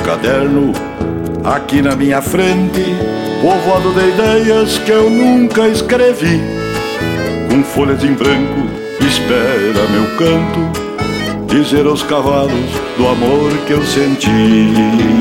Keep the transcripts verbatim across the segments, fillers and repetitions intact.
caderno, aqui na minha frente, povoado de ideias que eu nunca escrevi. Com folhas em branco, espera meu canto, dizer aos cavalos do amor que eu senti.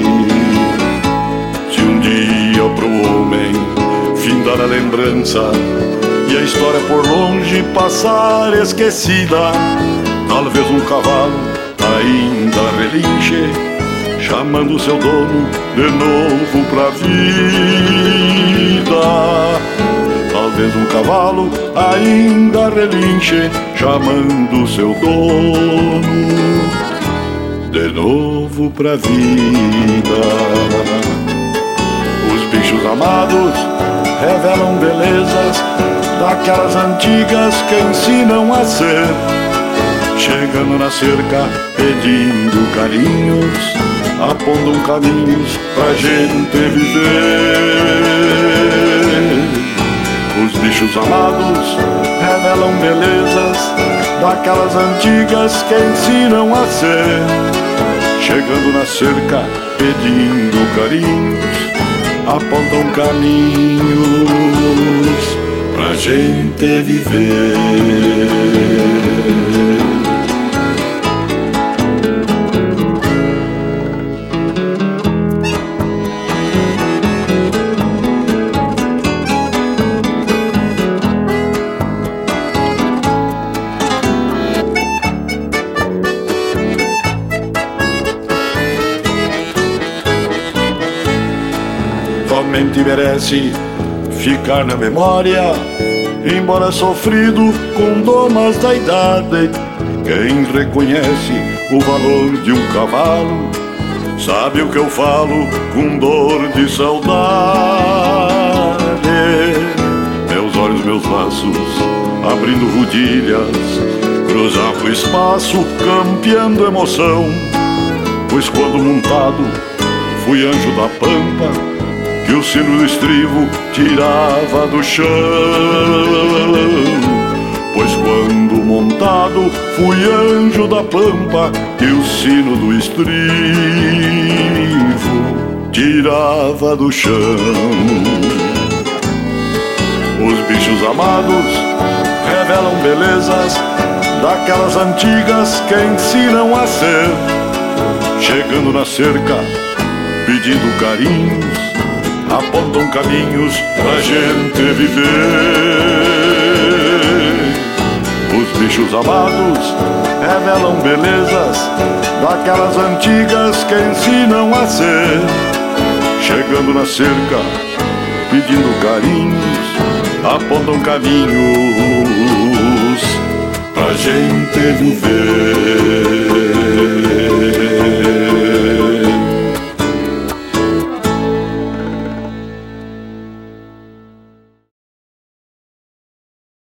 Se um dia pro homem findar a lembrança e a história por longe passar esquecida, talvez um cavalo ainda relinche, chamando seu dono de novo pra vida. Talvez um cavalo ainda relinche, chamando seu dono de novo pra vida. Os bichos amados revelam belezas daquelas antigas que ensinam a ser, chegando na cerca pedindo carinhos, apontam caminhos pra gente viver. Os bichos amados revelam belezas daquelas antigas que ensinam a ser, chegando na cerca pedindo carinhos, apontam caminhos pra gente viver. Somente merece ficar na memória, embora sofrido com domas da idade. Quem reconhece o valor de um cavalo sabe o que eu falo com dor de saudade. Meus olhos, meus laços, abrindo rodilhas, cruzavam o espaço, campeando emoção. Pois quando montado fui anjo da pampa, que o sino do estribo tirava do chão. Pois quando montado fui anjo da pampa, que o sino do estribo tirava do chão. Os bichos amados revelam belezas daquelas antigas que ensinam a ser, chegando na cerca pedindo carinhos, apontam caminhos pra gente viver. Os bichos amados revelam belezas daquelas antigas que ensinam a ser, chegando na cerca pedindo carinhos, apontam caminhos pra gente viver.